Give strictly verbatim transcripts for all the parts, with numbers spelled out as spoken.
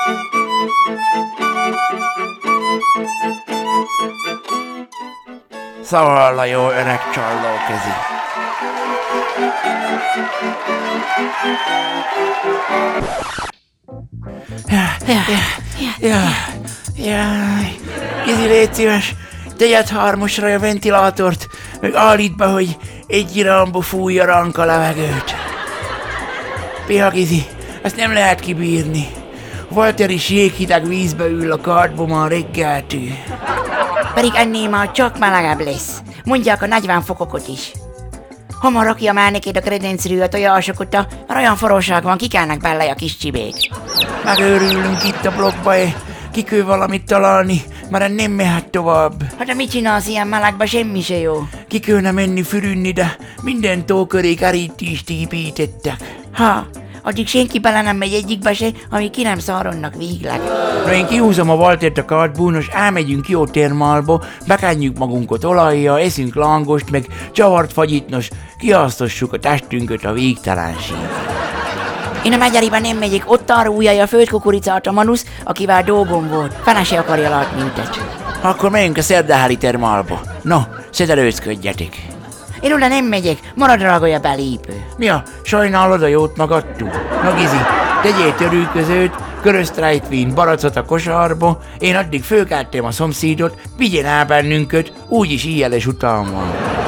Szóval a jó öreg csalló kezi. Jaj, Gizi, légy szíves, tegyed hármasra a ventilátort, meg állítsd be, hogy egy irányba fújja ránk a levegőt. Piha, Gizi, ezt nem lehet kibírni. Walter is jéghideg vízbe ül a kádba már reggeltől. Pedig ennél már csak melegebb lesz. Mondják a negyven fokokot is. Hamar rakja már neked a kredencrű a tojásokat, mert olyan forróság van, kikelnek bele a kis csibék. Megőrülünk itt a blokkba, ki kell valamit találni, mert nem mehet tovább. Hát de mit csinálsz ilyen melegben, semmi se jó. Ki kellene menni fürünni, de minden tó köré kerítést építettek. Ha, addig senki bele nem megy egyikbe se, amíg ki nem szaronnak végleg. Na én kihúzom a Waltert a kádból, és elmegyünk jó termálba, bekenjük magunkat olajjal, eszünk lángost, meg csavart fagyit, nos, kiasztassuk a testünket a végtelenségre. Én a Megyeriben nem megyek, ott árulja a földkukoricát a Manusz, akivel dolgom volt. Fene se akarja látni minket. Akkor menjünk a szerdáhári termálba. No, szedelőzködjetek. Én oda nem megyek, marad drágolja belépő. Mi a, sajnálod a jót magadtól? Na Gizi, tegyél törülközőt, köröztrejtvényt, baracot a kosárba, én addig fölkeltem a szomszédot, vigyél el bennünket, úgyis íjeles utam van.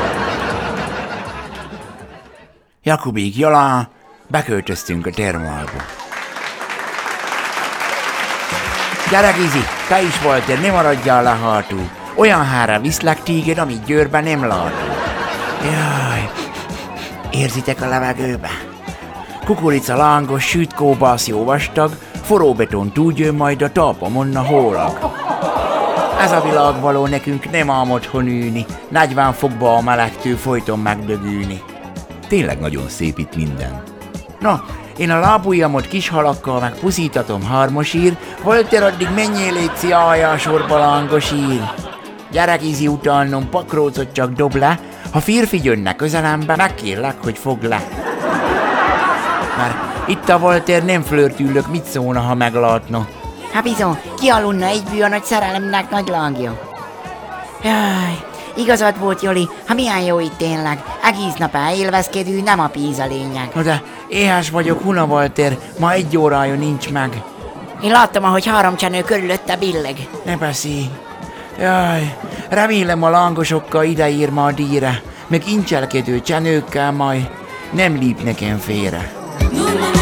Jakubék, Jalá, beköltöztünk a termálba. Gyere Gizi, te is Walter, ne maradjál le hátul. Olyan hára viszlek téged, amit Győrben nem látunk. Jaj, érzitek a levegőbe? Kukorica lángos, süt kóbász jó vastag, forró beton túljön majd a talpamon a hólag. Ez a világ való nekünk nem ám otthon ülni, negyven fokba a melegtől folyton megdögülni. Tényleg nagyon szép itt minden. Na, én a lábujjamot kis halakkal meg puszítatom harmosír, Walter addig menjél létszi ájá sorba lángosír. Gyere Gizi utalnom, pakrócot csak dob le, ha férfi jönne közelembe, megkérlek, hogy fogd le. Mert itt a Walter nem flörtülök, mit szólna, ha meglátna. Hát bizony, kialudna egyből a nagy szerelemnek nagy lángja. Jaj, igazad volt, Joli, ha milyen jó itt tényleg. Egész nap elélvezkedő, nem a pénz a lényeg. Na de éhes vagyok, Huna Walter, ma egy órája nincs meg. Én láttam, ahogy három csenő körülötte billeg. Ne beszélj. Jaj, remélem a lángosokkal ideír ma a díjra, meg incselkedő csenőkkel majd nem lép nekem félre.